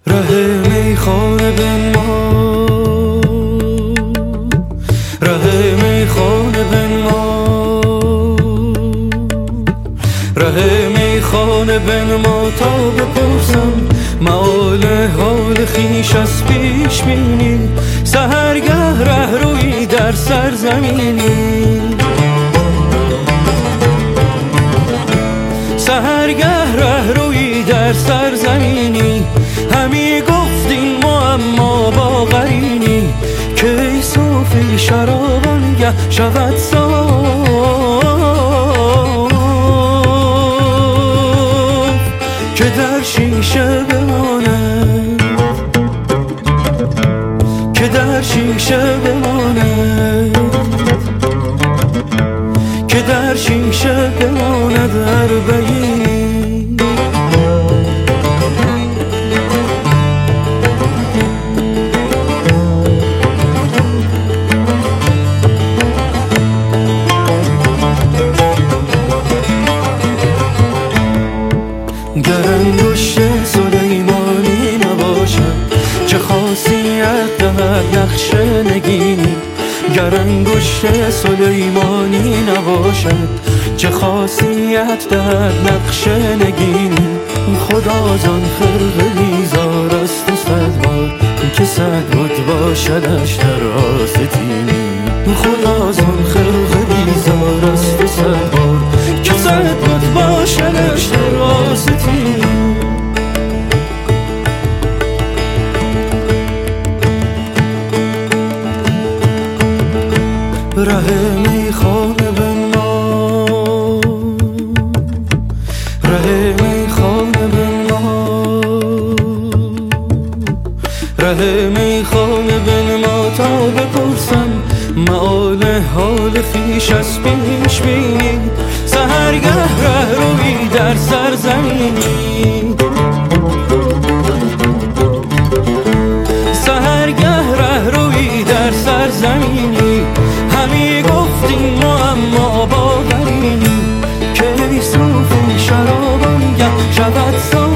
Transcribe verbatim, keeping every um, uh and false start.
ره میخانه بنما، ره میخانه بنما، ره میخانه بنما تا بپرسم معال حال خویش از پیش بینی. سحرگه ره روی در سرزمینی، سحرگه ره روی در سرزمینی. همی گفتین معما با قرینی که ای صوفی شرابانگه شود صاف، که در شیشه بماند، که در شیشه بماند، که در شیشه بماند اربعین. گر انگشت سلیمانی نباشد چه خاصیت دهد نقش نگینی. گر انگشت سلیمانی نباشد چه خاصیت دهد نقش نگینی. خدا زان خرقه بیزار است و صد بار که صد بت باشدش در آستینی. خدا زان خرقه بیزار است و صد بار که صد بت باشدش در آستینی. ره میخانه بنما، ره میخانه بنما، ره میخانه بنما تا بپرسم معال حال خویش از پیش بینی. سحرگه ره روی در سرزمینی، سحرگه ره روی در سرزمینی. همی گفتیم معما با قرینی که ای صوفی شرابانگه شود صاف.